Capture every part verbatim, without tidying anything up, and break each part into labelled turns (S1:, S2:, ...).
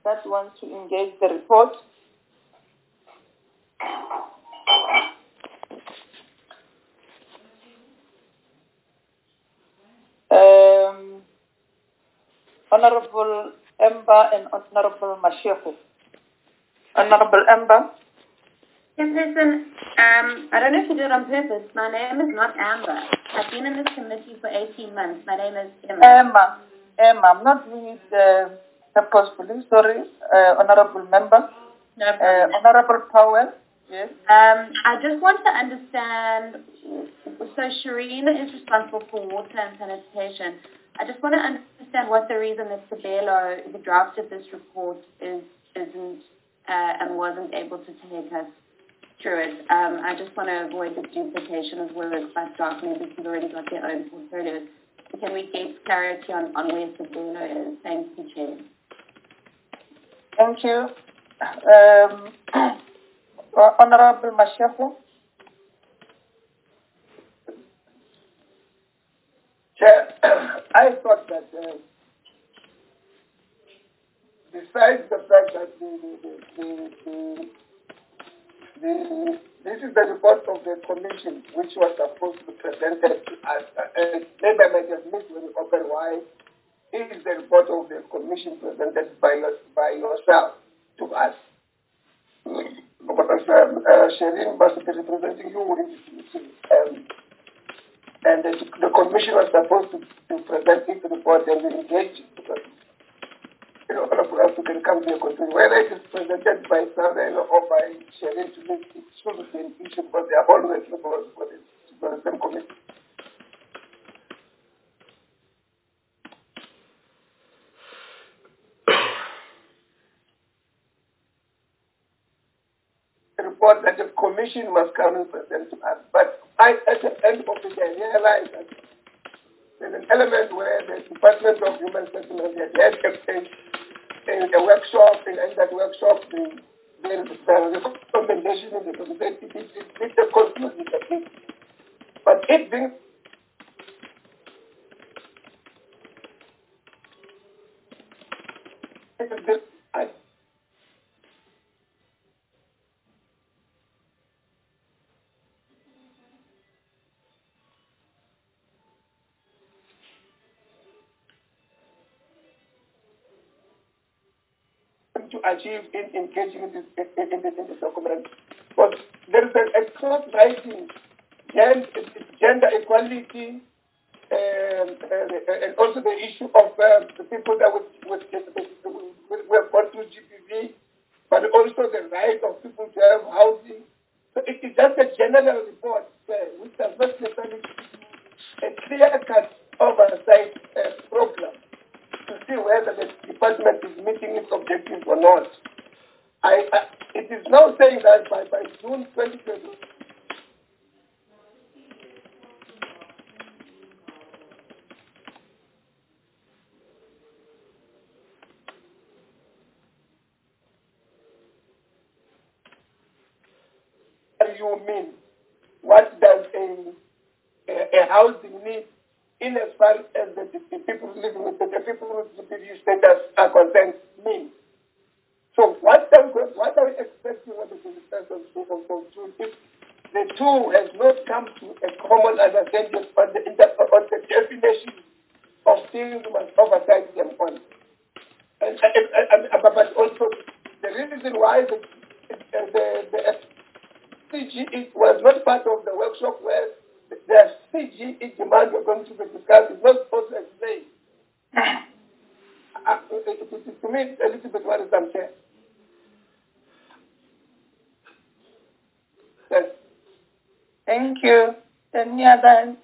S1: that wants to engage the report? Um, Honorable Emba and Honorable Mashego. Honorable Emba.
S2: Chairperson, um, I don't know if you did it on purpose. My name is not Amber. I've been in this committee for eighteen months. My name is Emma.
S1: Emma. Emma, I'm not doing it uh, purposefully. Sorry, uh, Honorable Member.
S2: No problem.
S1: Uh, Honorable Powell. Yes.
S2: Um, I just want to understand, so Shireen is responsible for water and sanitation. I just want to understand what the reason Mister Bello, who drafted this report, is, isn't uh, and wasn't able to take us through it. Um, I just want to avoid the duplication of work by staff members who've already got their own portfolios. So can we get clarity on, on where Mister Bello is? Thank you, Chair.
S1: Thank you. Um, Honorable Mashego.
S3: Chair, I thought that uh, besides the fact that the, the, the, the, the, this is the report of the commission which was supposed to be presented to us, uh, maybe I might have missed when you open why is the report of the commission presented by, your, by yourself to us. Because um, uh, Shireen must be representing you in this meeting. Um, and the, the commission was supposed to, to present its report and engage it because, you know, all of us can come to a conclusion. Whether it is presented by Sarah or by Shireen to me, it should be an issue because they are all working for, for, the, for the same committee. Report that the commission must come and present to us. But I, at the end of the day, realized that there's an element where the Department of Human Settlement had had a, a, a workshop, and in that workshop, the, the, the recommendation of the representative is a conclusion. But it being I, to achieve in engaging in this, in, in this, in this document. But there is a, a close writing, gender, gender equality, and, and, and also the issue of uh, the people that with, with, with, who have gone through G P V, but also the right of people to have housing. So it is just a general report uh, which does not necessarily a clear-cut oversight uh, program to see whether the department is meeting its objectives or not. I, I, it is now saying that by, by June twenty twenty, what do you mean? What does a, a, a housing need in as far as the, the people living with the, the people with the G P V status are concerned mean? So what are we, what are we expecting on the twenty-first of June if the two has not come to a common understanding on the, on the definition of things we must oversight them on? And, and, and, but also the reason why the, the, the C G E was not part of the workshop where the C G E demands were going to be discussed is not supposed to explain. uh, it, it, it, to me, it's a little bit worrisome, Chair. Yes.
S1: Thank you. Any other?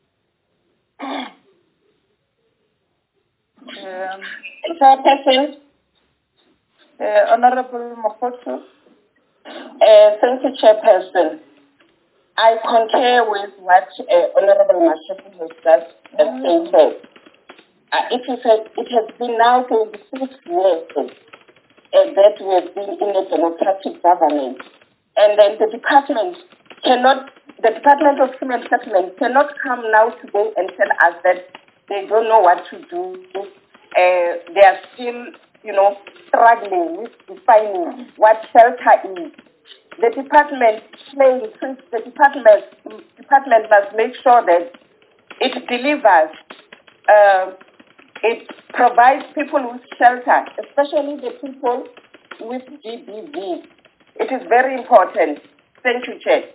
S1: um,
S4: Chairperson,
S1: uh, Honorable Mokotso.
S4: uh, thank you, Chairperson. I concur with what uh, Honorable Mashego has just uh, stated. Uh, it, is a, it has been now twenty-six years uh, that we have been in a democratic government, and then the department cannot, the Department of Human Settlement cannot come now today and tell us that they don't know what to do. Uh, they are still you know, struggling with defining what shelter is. The department plays, the department, department must make sure that it delivers, uh, it provides people with shelter, especially the people with G B V. It is very important. Thank you, Chair.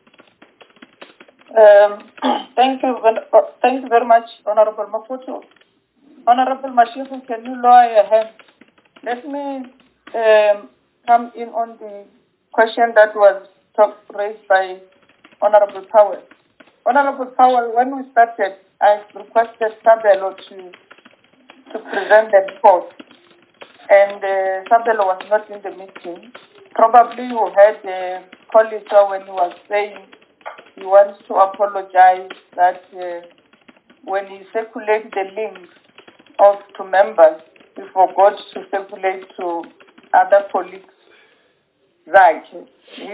S1: Um, thank you, uh, thank you very much, Honorable Maputo. Honorable Mashifu, can you lower your hand? Let me um, come in on the question that was talk, raised by Honorable Powell. Honorable Powell, when we started, I requested Sabelo to to present the report, and uh, Sabelo was not in the meeting. Probably you heard uh, Colliser when he was saying he wants to apologize that uh, when he circulated the links of to members, he forgot to circulate to other colleagues. Right. He,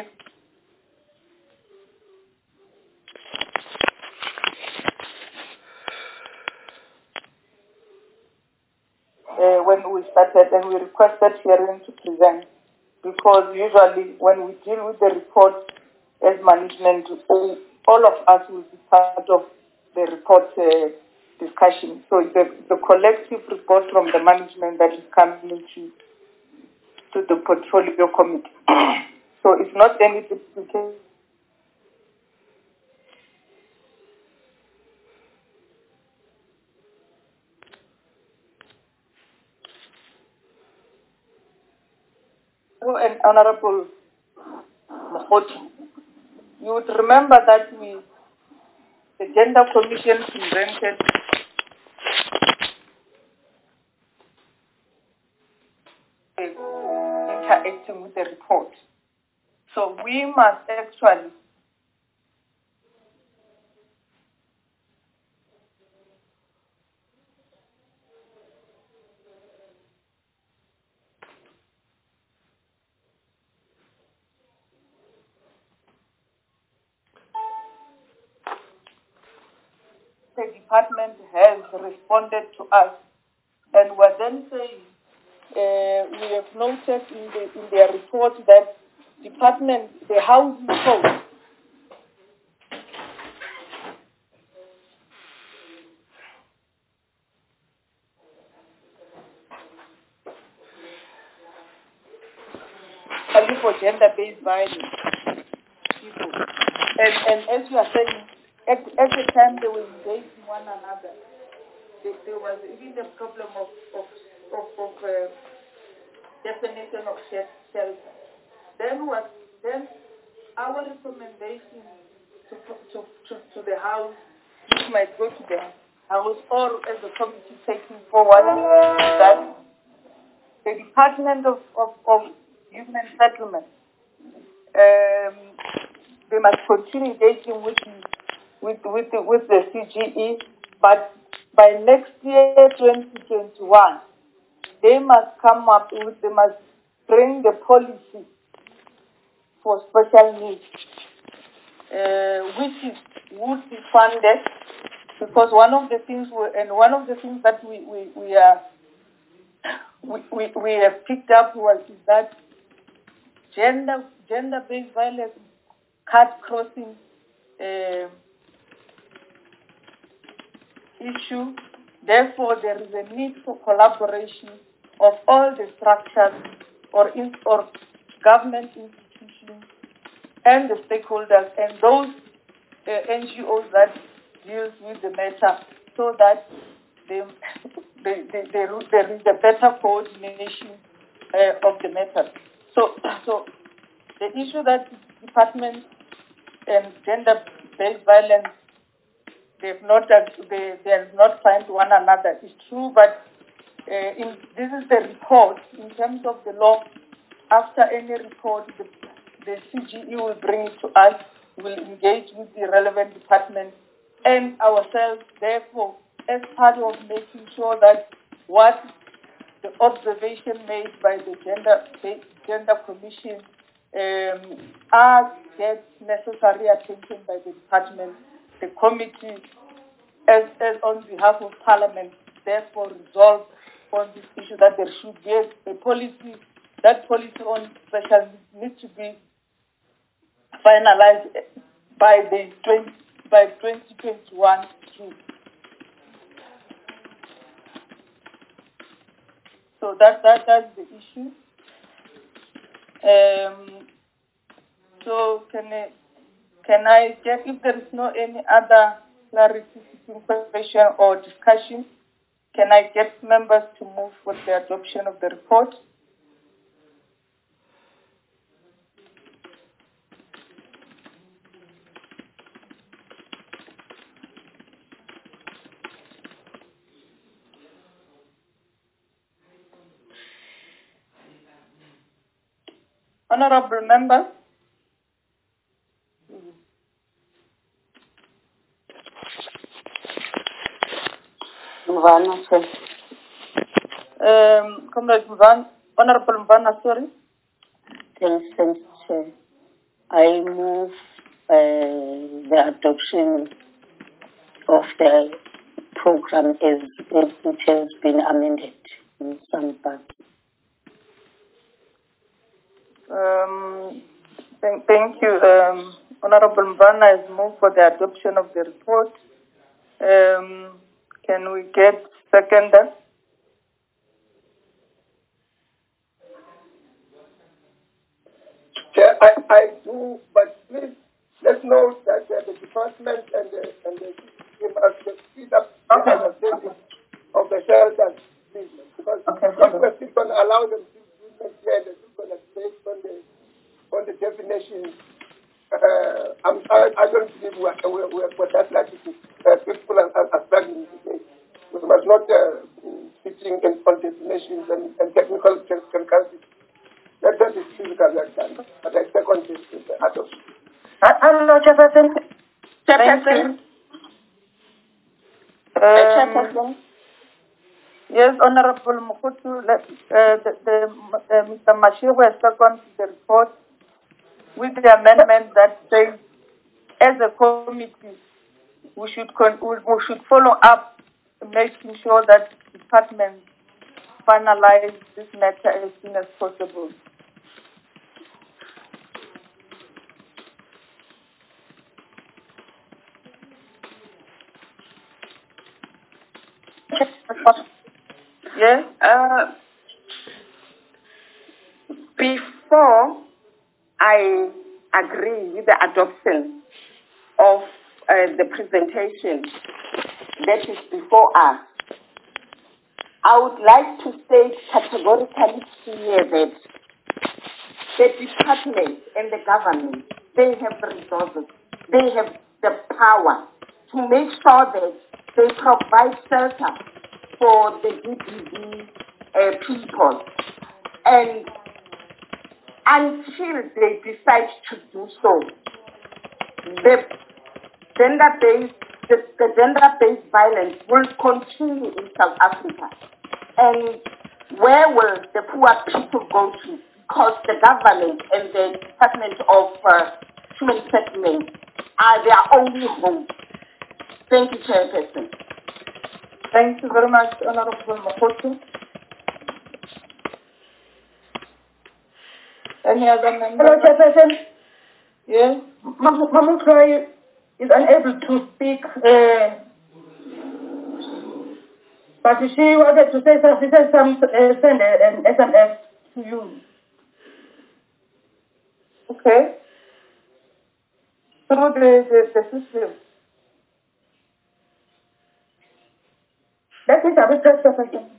S1: uh, when we started and we requested hearing to present, because usually when we deal with the report as management, all, all of us will be part of the report uh, discussion. So the, the collective report from the management that is coming to, to the portfolio committee. So it's not any duplication. And Honorable Mokhoto, you would remember that we, the Gender Commission presented interacting with the report. So we must actually the department has responded to us, and we're then saying uh, we have noted in, the, in their report that department, the housing code, only for gender-based violence people. And, and as you are saying, at, at the time they were engaging one another, there, there was even a problem of, of, of, of uh, definition of shelter. Then what? Then our recommendation to, to, to, to the House, which might go to the House or as a committee taking forward, that the Department of, of, of Human Settlement, um, they must continue engaging with the, with, with, the, with the C G E, but by next year, twenty twenty-one, they must come up with, they must bring the policy for special needs, uh, which is, would be funded, because one of the things, we, and one of the things that we, we, we are, we, we, we have picked up was is that gender, gender-based violence, cut-crossing uh, issue. Therefore, there is a need for collaboration of all the structures or, in, or government institutions and the stakeholders and those uh, N G Os that deals with the matter, so that they, they, they, they, there is a better coordination uh, of the matter. So, so the issue that department and gender-based violence, they've not, they, they have not signed one another. It's true, but uh, in, this is the report. In terms of the law, after any report, the, the C G E will bring it to us, will engage with the relevant department and ourselves, therefore, as part of making sure that what the observation made by the Gender, Gender Commission um, are get necessary attention by the department, the committee, as, as on behalf of Parliament, therefore resolve on this issue that there should be a policy, that policy on special needs to be finalized by the twenty, by twenty twenty-one June. So that that that's the issue. Um, so can I, can I get, if there is no any other clarification question or discussion, can I get members to move for the adoption of the report? Honorable members,
S4: Mvana, sir.
S1: um, Comrade Mvan, Honorable Mvana, sorry.
S4: Thanks, thanks, Chair. I move uh, the adoption of the program as it, it has been amended in some parts.
S1: Um, thank, thank you. Um, Honorable Mvana has moved for the adoption of the report. Um, can we get seconder?
S3: Chair, I, I do, but please, let's note that uh, the department and the, and the team must speed up the
S1: Okay.
S3: understanding of the shelters business. Because
S1: Okay.
S3: if we're still going to allow them to do business here, they're still going to based on the, on the definitions. Uh, I'm, I, I don't believe we're, we're, we're, we're that lucky to uh, people are, are, are struggling today. We must not uh, be sitting in, on definitions and, and technical terminology. That, that is physical work done, but I second this with the adoption.
S4: Hello, Chairperson. Chairperson.
S1: Um,
S4: Chairperson.
S1: yes, Honorable Mukutu, let, uh, the, the, uh, Mister Mashiru has seconded the report with the amendment that says, as a committee, we should con- we, we should follow up, making sure that departments finalize this matter as soon as possible. Yes?
S4: Uh, before I agree with the adoption of uh, the presentation that is before us, I would like to state categorically here that the department and the government, they have the resources, they have the power to make sure that they provide shelter for the D B V uh, people. And until they decide to do so, the gender-based, the, the gender-based violence will continue in South Africa. And where will the poor people go to? Because the government and the Department of uh, Human Settlement are their only hope. Thank you, Chairperson.
S1: Thank you very much, Honorable Makoto. Any other member?
S5: Hello, Chairperson.
S1: Yes?
S5: Mamukrai is unable to speak, uh, but she wanted to say something, she said some, uh, send an S M S to you.
S1: Okay. Through the, the, the system.
S5: Let me double check, Chairperson.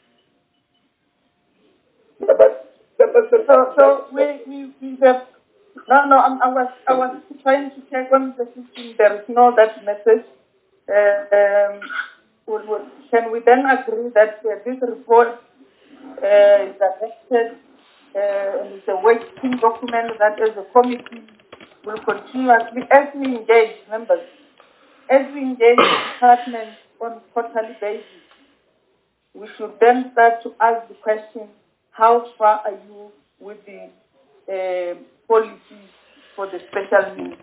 S3: Yeah, but, but, but, but,
S1: So, so we, we, we have, no, no, I'm, I was, I was trying to check on the system. There is no that message. Uh, um, will, will, can we then agree that uh, this report uh, is adopted uh, and it's a working document that as a committee will continuously, as we engage members, as we engage the department on quarterly basis, we should then start to ask the question, how far are you with the uh, policies for the special needs?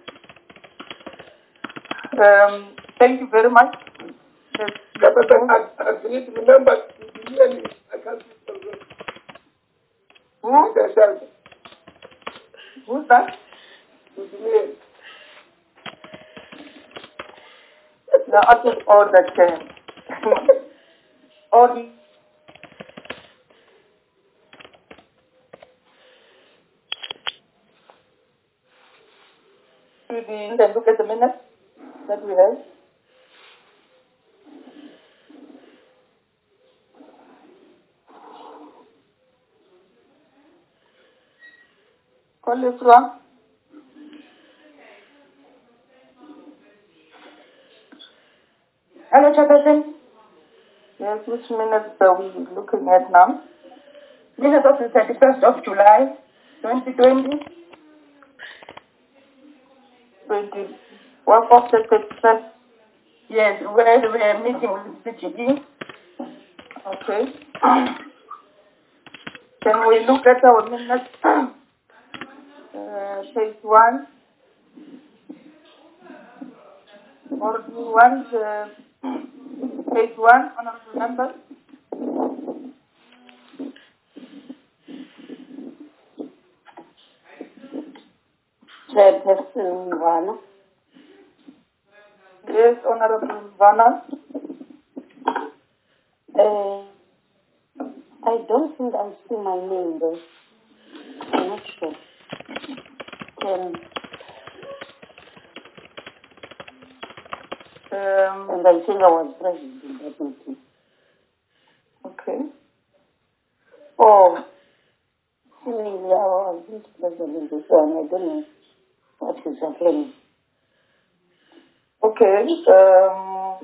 S1: Um, thank you very much.
S3: yeah, but, but I, I believe, remember, Really, I can't see the room.
S5: Who?
S3: There's a-
S5: Who's that?
S3: it's me.
S5: The artist or the uh, or the to the then look at the minutes that we have. Call this one. Hello, Chairperson. Yes, which minutes are we looking at now? Minutes of the thirty-first of July, twenty twenty. twenty. What of the thirty-first? Yes, where we are meeting with C G E. Okay. Can we look at our minutes? uh, page one. Or do you want uh, page one, honorable members?
S6: Chairperson Vana.
S5: Yes, Honorable Vana.
S6: Uh, I don't think I see my name though. I'm not sure. Can,
S5: Um,
S6: and I think I was present in that meeting.
S5: okay. Oh,
S6: Seemingly I wasn't present in this one. I don't know what is happening.
S5: okay. Um,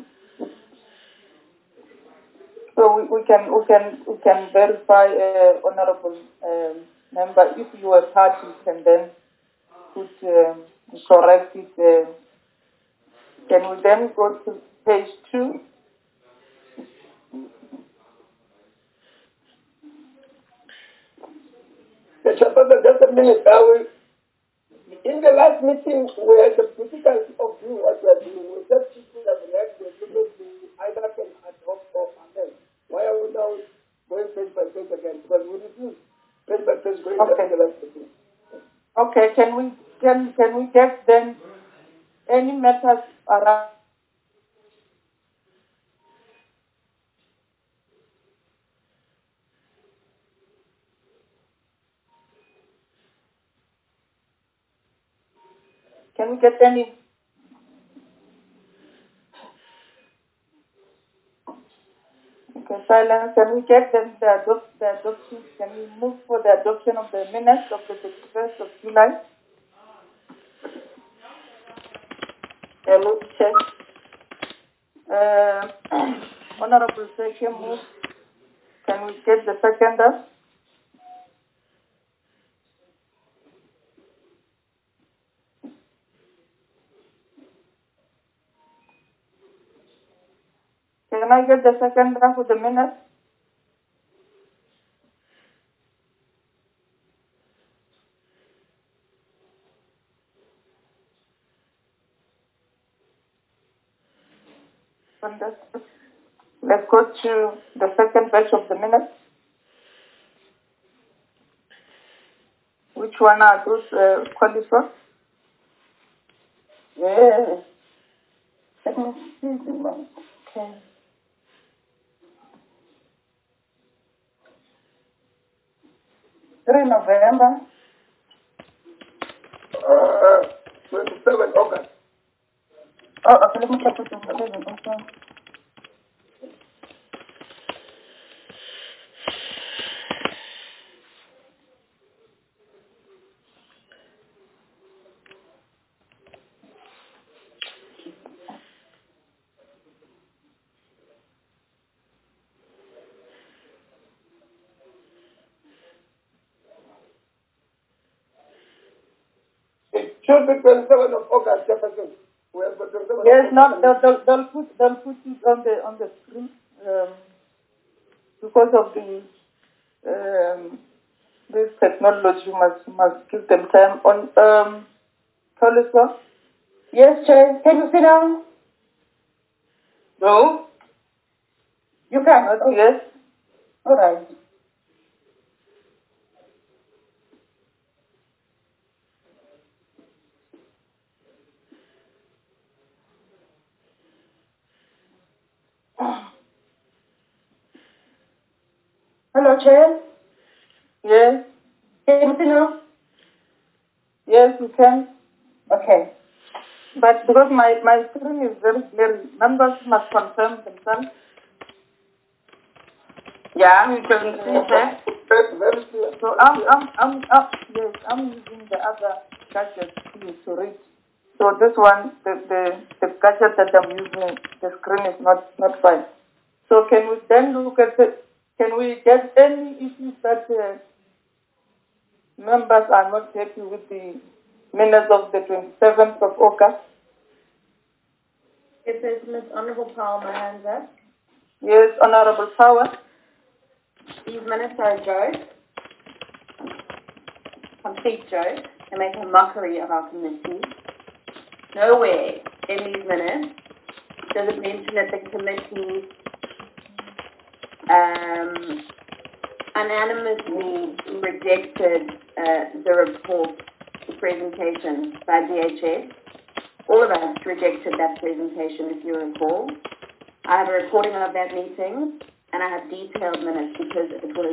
S5: so we, we can we can we can verify, uh, honorable um, member, if you are part, you can then put um, correct it. Uh, can we then go to page two?
S3: The Chairperson, just a minute. I will, in the last meeting, we had the difficulty of doing what we are doing. We just people have left the people to either can ad hoc or amend. Why are we now going page by page again? Because we refuse page by page going
S5: Okay.
S3: back to the last meeting.
S5: Okay. Can we can can we get then any matters around? Can we get any? Okay, silence. Can we get then the, adopt, the adoption? Can we move for the adoption of the minutes of the thirty-first of July?
S6: I move check.
S5: Uh, Honorable Seke move. Can we get the seconder? Can I get the seconder for the minutes? Fantastic. Let's go to the second batch of the minutes. Which one are those uh, qualified?
S6: Yes. Let me see the one. Okay.
S5: three November.
S3: Uh, twenty-seven August.
S5: Oh, okay, let me check with the president also.
S3: It should be twenty-seven of August, Jefferson. We have got twenty-seven
S5: Yes,
S3: of
S5: no,
S3: August.
S5: they'll, they'll, they'll put they'll put it on the on the screen um, because of the um, this technology must must give them time on um. Tolisa?
S6: Yes, Chair. Can you sit down?
S5: No.
S6: You can.
S5: Not yes. All right.
S7: Hello, Chair.
S5: Yes.
S7: Can you see now?
S5: Yes, you can.
S7: Okay.
S5: But because my, my screen is very blurry, members must confirm themselves. Yeah, you can see that.
S3: Very, very clear.
S5: So I'm, I'm, I'm, uh, yes, I'm using the other gadget to, to read. So this one, the, the, the gadget that I'm using, the screen is not, not fine. So can we then look at the, can we get any issues that uh, members are not happy with the minutes of the twenty-seventh of August?
S2: If there's Miz Honourable Powell, my hands up.
S5: Yes, Honourable Power.
S2: These minutes are a joke. Complete joke. They make a mockery of our committee. Nowhere in these minutes does it mention that the committee um, unanimously rejected uh, the report, the presentation by D H S. All of us rejected that presentation, if you recall. I have a recording of that meeting, and I have detailed minutes because it was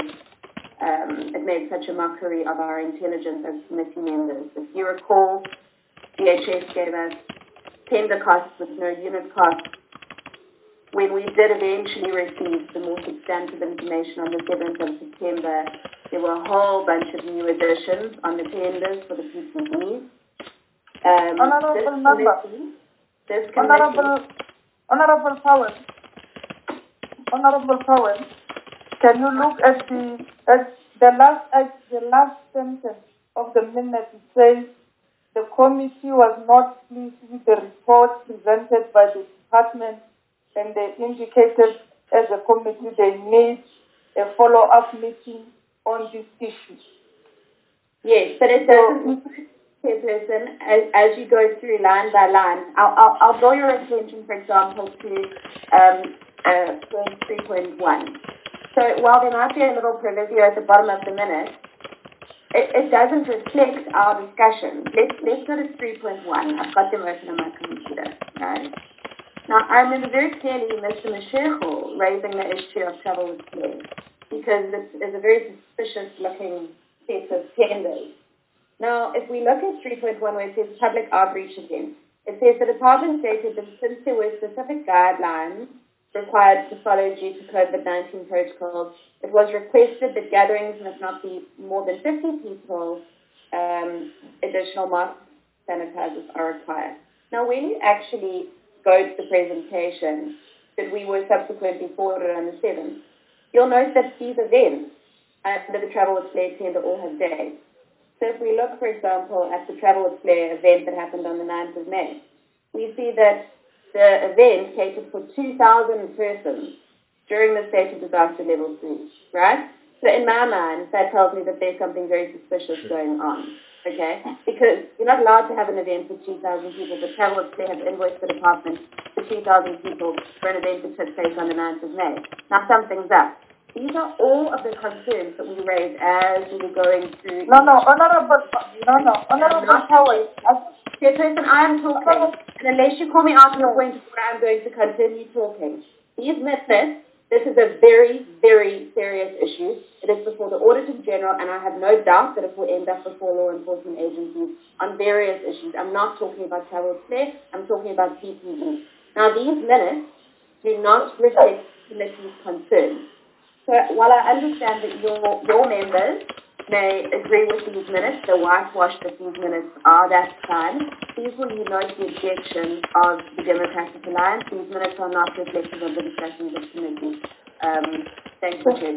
S2: um, it made such a mockery of our intelligence as committee members. If you recall, D H S gave us tender costs with no unit costs. When we did eventually receive the more substantive information on the seventh of September, there were a whole bunch of new additions on the tenders for the P P Es. Um,
S5: Honourable
S2: this
S5: Member.
S2: committee, this committee,
S5: Honourable, Honourable Powell. Honourable Powell, can you look at the at the last at the last sentence of the minute? It says the committee was not pleased with the report presented by the department, and they indicated as a committee they need a follow-up meeting on this issue.
S2: yes, but it doesn't. Person, as, as you go through line by line, I'll, I'll, I'll draw your attention, for example, to um, uh, three point one. So while there might be a little proviso at the bottom of the minute, it, it doesn't reflect our discussion. Let's, let's go to three point one. I've got them open on my computer. Right? Now, I remember very clearly Mister Mashego raising the issue of travel with play because it's, it's a very suspicious-looking set of tenders. Now, if we look at three point one where it says public outreach again, it says the department stated that since there were specific guidelines required to follow due to COVID nineteen protocols, it was requested that gatherings must not be more than fifty people. Um, additional mask sanitizers are required. Now, when you actually go to the presentation that we were subsequently forwarded on the seventh, you'll note that these events under the Travel with Flair tender all have days. So if we look, for example, at the Travel with Flair event that happened on the ninth of May, we see that the event catered for two thousand persons during the state of disaster level three, right? So in my mind, that tells me that there's something very suspicious going on, okay? Because you're not allowed to have an event with two thousand people, but Travel with Flair have invoiced the department for two thousand people for an event that took place on the ninth of May. Now something's up. These are all of the concerns that we raised as we were going through.
S5: No, no, Honourable, no, no, Honourable Powell.
S2: Chairperson, I am talking. And unless you call me out to the point where I'm going to continue talking. These methods, this is a very, very serious issue. It is before the Auditor General, and I have no doubt that it will end up before law enforcement agencies on various issues. I'm not talking about travel play, I'm talking about P P E. Now, these minutes do not reflect the committee's concerns. So while I understand that your, your members may agree with these minutes, the whitewash that these minutes are, that's fine. Please will you note the objection of the Democratic Alliance. These minutes are not reflective of the discussions of committee. Um, thank you, Chair.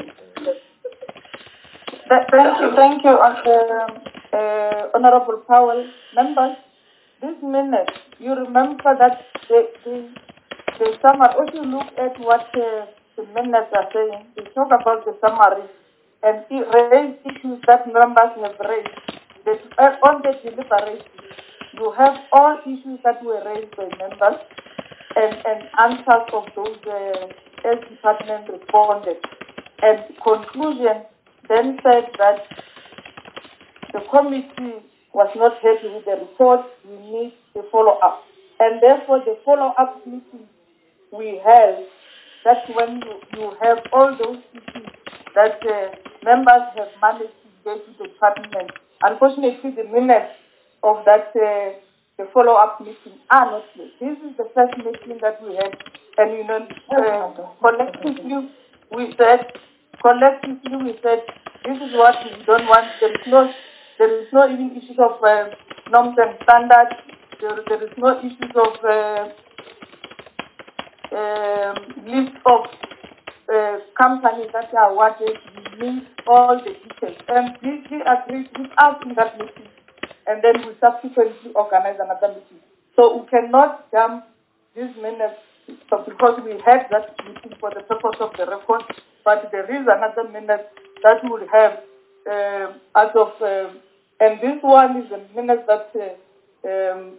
S5: Thank you, thank you, uh, uh, Honourable Powell. Members, this minute, you remember that the, the, the summary, if you look at what uh, the minutes are saying, they talk about the summary and raise issues that members have raised. That, uh, on the deliberation, you have all issues that were raised by members and, and answers of those uh, as department responded. And conclusion then said that the committee was not happy with the report, we need a follow-up. And therefore the follow-up meeting we held, that's when you, you have all those issues that uh, members have managed to get to the department. Unfortunately, the minutes of that uh, the follow-up meeting are not clear. This is the first meeting that we had, and you know, uh, collectively we said, collectively we said, this is what we don't want. There is no, there is no even issues of uh, norms and standards. There, there is no issues of uh, um, list of uh, companies that are awarded. We need all the details, and we, we agreed with us in that meeting. And then we subsequently organize another meeting. So we cannot jump these minutes so because we had that meeting for the purpose of the record, but there is another minute that we will have uh, out of, uh, and this one is the minute that uh, um,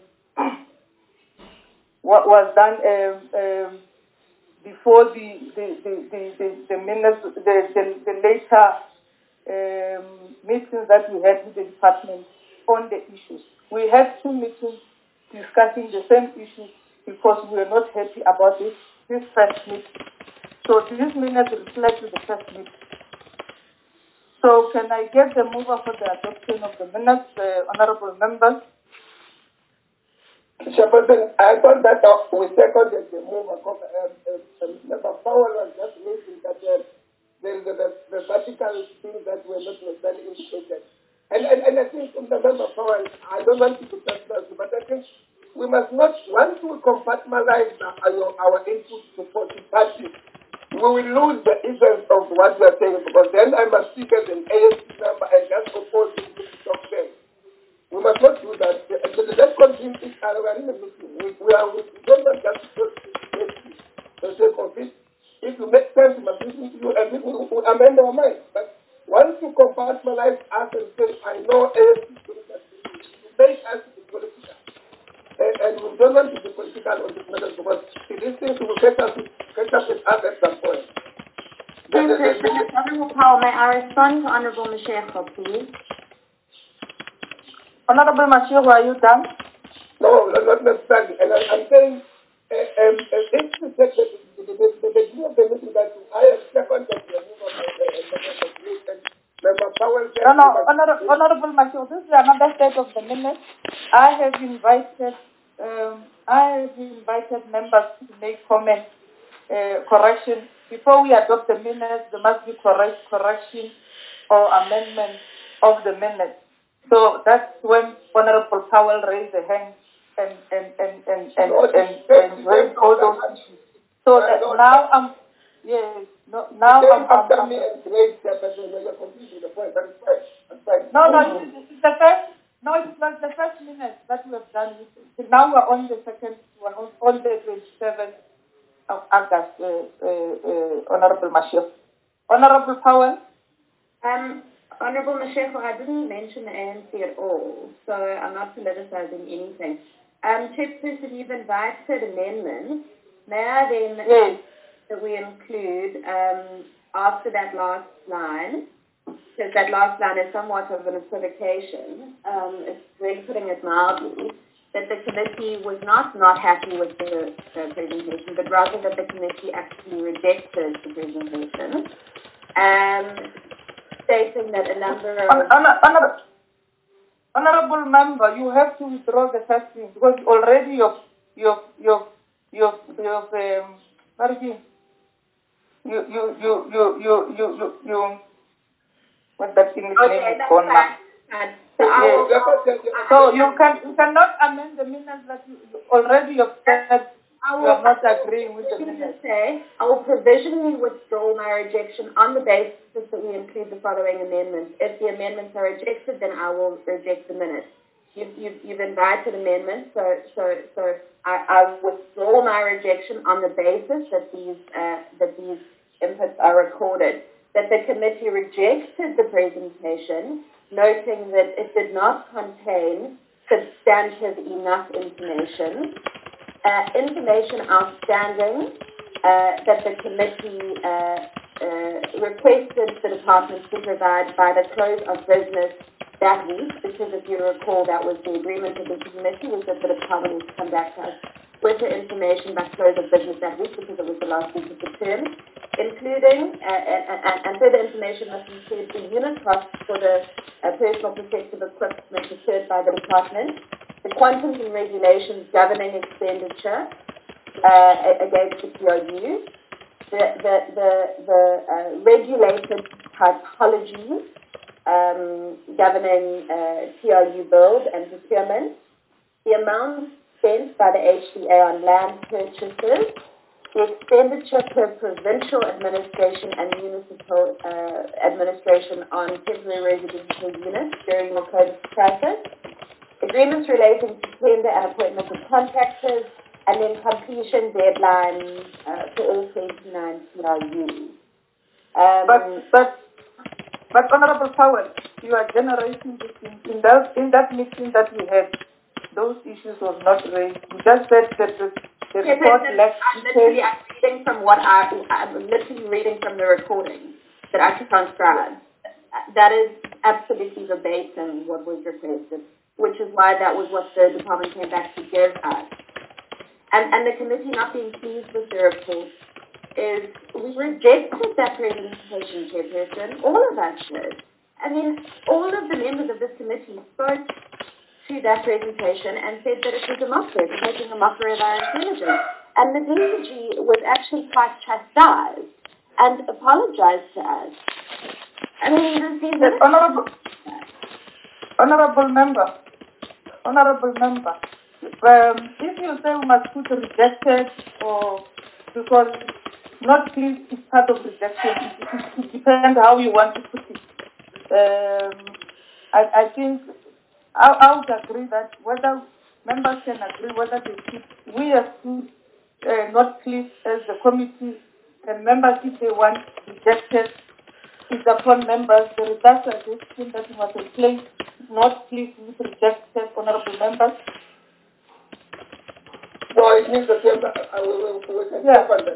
S5: what was done um, um, before the the the the, the, the minutes the the, the later um, meetings that we had with the department on the issues. We had two meetings discussing the same issues because we were not happy about this, this first meeting. So this minute reflects the first meeting. So can I get the mover for the adoption of the minutes, uh, honorable members?
S3: Chairperson, I thought that uh, we seconded the move. Uh, uh, Member Powell was just mentioning that uh, there is the, the vertical things that were not necessarily indicated. And, and, and I think, Member Powell, I don't want to be personal, but I think we must not, once we compartmentalize our, our input to forty parties, we will lose the essence of what we are saying, because then I must speak as an A S C member and just propose to talk them. We must not do that. Let's continue this. We are in a meeting. We, we, are, we don't want just to the sake of it. If you make sense, we must listen to you and we will amend our mind. But once you compartmentalize us and say, I know A S C, you make us be political. And, and we don't want to be political on this matter because these things will get us, get us with us at some point.
S2: Honourable Powell, may I respond to Honourable Mashego, please?
S5: Honourable Mashego, are you done?
S3: No, not necessarily. And I, I'm saying, uh, um, uh, if you take the, the, the, the, the beginning of the meeting that I have second that the move of the Member Powell.
S5: No, no, Honourable, Honourable Mashego, this is another set of the minutes. I have invited, um, I have invited members to make comments, uh, correction. Before we adopt the minutes, there must be correct correction or amendment of the minutes. So that's when Honourable Powell raised the hand and and and and and,
S3: no,
S5: and, and, and raised all those issues. So that now I'm yes, no, now I'm, I'm, I'm,
S3: me and raised the person when you're confused with the point. That is fine. That's fine.
S5: No, no, it's, it's the first. No, it was the first minute that we have done. Now we're on the second one, on, on the twenty-seventh of August, uh, uh, uh, Honourable Mashego. Honourable Powell.
S2: Um, Honourable Mashego, I didn't mention the A N C at all, so I'm not politicizing anything. Um, Chairperson, you've invited amendments. May I then
S5: yes.
S2: that we include um, after that last line, because that last line is somewhat of an equivocation, um, it's really putting it mildly, that the committee was not not happy with the, the presentation, but rather that the committee actually rejected the presentation, um, stating that a number of...
S5: Honourable, honourable member, you have to withdraw the first thing, because already you've, you've, you've, you've, you've um, what is it? You, you, you, you, you, you, you, you, what's that English
S2: okay,
S5: name is gone now?
S2: So,
S5: yes. So you can you cannot amend the minutes that you already you've said you are not agreeing with the minutes.
S2: Say, I will provisionally withdraw my rejection on the basis that we include the following amendments. If the amendments are rejected, then I will reject the minutes. You've, you've, you've invited amendments, so so so I, I withdraw my rejection on the basis that these uh, that these inputs are recorded. That the committee rejected the presentation, noting that it did not contain substantive enough information, uh, information outstanding uh, that the committee uh, uh, requested the department to provide by the close of business that week, because if you recall, that was the agreement of the committee, was that the department would come back to us with the information by close of business that week, because it was the last week of the term, including, uh, and, and, and further information must include the unit costs for the uh, personal protective equipment procured by the department, the quantums and regulations governing expenditure uh, against the P R U, the, the, the, the uh, regulated typology um, governing uh, P R U build and procurement, the amount spent by the H D A on land purchases, the expenditure per provincial administration and municipal uh, administration on temporary residential units during the COVID crisis, agreements relating to tender and appointment of contractors, and then completion deadlines uh, for all twenty-nine P R Us. Um,
S5: but, but, but Honorable Powell, you are generating this in, in, that, in that meeting that we had, those issues were not raised. You just said that the, the
S2: yes,
S5: report left
S2: I'm literally I'm reading from what I, I'm literally reading from the recording that I transcribed. That is absolutely verbatim what was requested, which is why that was what the department came back to give us. And, and the committee not being pleased with the report is, we rejected that presentation, Chairperson. All of us did. I mean, all of the members of this committee spoke to that presentation and said that it was a mockery, making a mockery of our intelligence. And the D C G was actually quite chastised and apologized to us. I mean, these
S5: yes, honorable, honorable member, honorable member, um, if you say we must put rejected or because not pleased is part of rejection, it, it depends how you want to put it. Um, I, I think I, I would agree that whether members can agree whether they should, we are still uh, not pleased as the committee, and members, if they want rejected, is upon members. There is that suggestion that we must place not pleased with rejected, honorable members.
S3: No, it means that I will, we can
S5: Yeah.
S3: cover that.